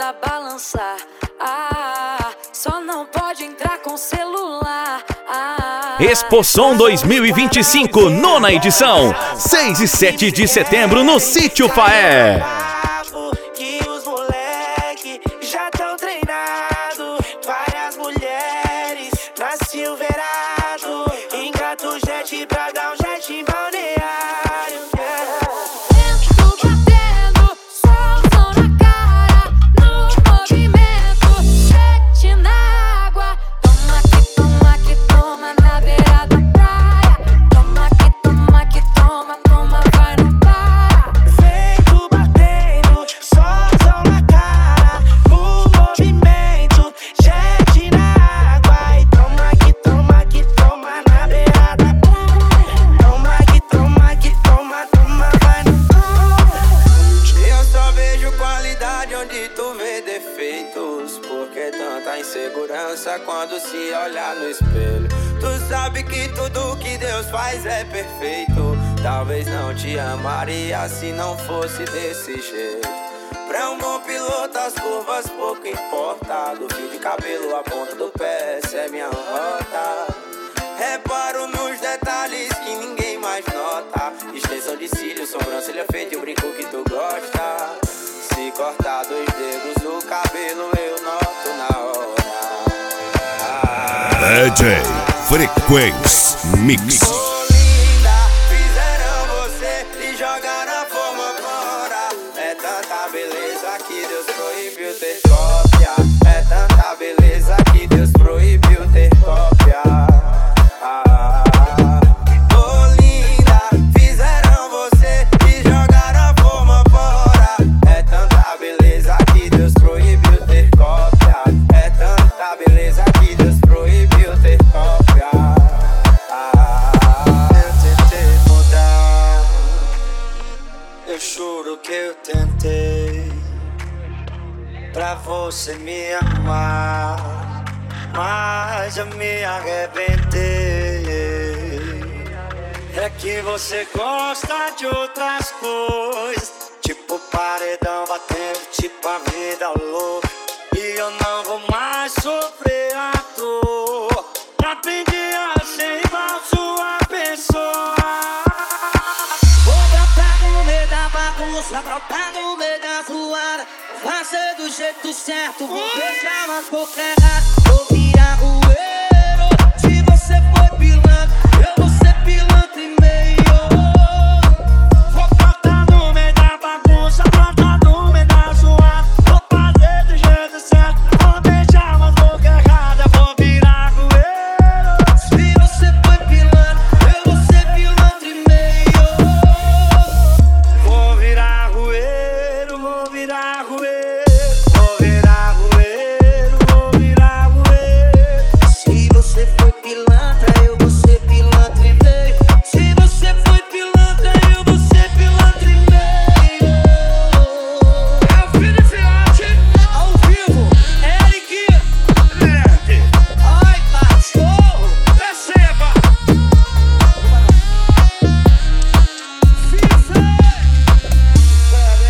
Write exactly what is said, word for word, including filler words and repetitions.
toda balançar. Ah, só não pode entrar com celular. Ah, Exposom dois mil e vinte e cinco, nona edição, seis e sete de setembro no Sítio Faé. Que os moleque já tão treinado, várias mulheres na Silverado, engato jet pra dar um jet em balneário. vento batendo, solzão na cara, no movimento, jet na água. Toma que toma que toma na beira da praia. Toma que toma que toma, toma, vai não para. Vento batendo, solzão na cara, no movimento, jet na água. E toma que toma que toma na beira da praia. Toma que toma que toma, toma, vai no para. Eu só vejo qualidade onde tu vê defeitos. Porque tanta insegurança quando se olhar no espelho. Tu sabe que tudo que Deus faz é perfeito. Talvez não te amaria se não fosse desse jeito. Pra um bom piloto as curvas pouco importa. Do fio de cabelo à ponta do pé, essa é minha rota. Reparo nos detalhes que ninguém mais nota. Extensão de cílios, sobrancelha feita e o brinco que tu gosta. Se cortar dois dedos no cabelo eu noto na hora. Ah, D J Frequência Mix. ô linda, fizeram você e jogaram a forma fora. É tanta beleza que Deus proibiu ter cópia. É tanta beleza que Deus proibiu ter cópia. Ah, ô linda, fizeram você e jogaram a forma fora. É tanta beleza que Deus proibiu ter cópia. É tanta beleza que Deus proibiu ter cópia. Ah, eu tentei mudar, eu juro que eu tentei, pra você me amar, mas eu me arrebentei. É que você gosta de outras coisas, tipo paredão batendo, tipo a vida louca. E eu não vou mais sofrer à toa. Aprendi a ser igual sua pessoa. Vou brotar no meio da bagunça, brotar no meio da zoada. Vai ser do jeito certo, vou beijar, mas vou errado. Vou virar o erro. Se você for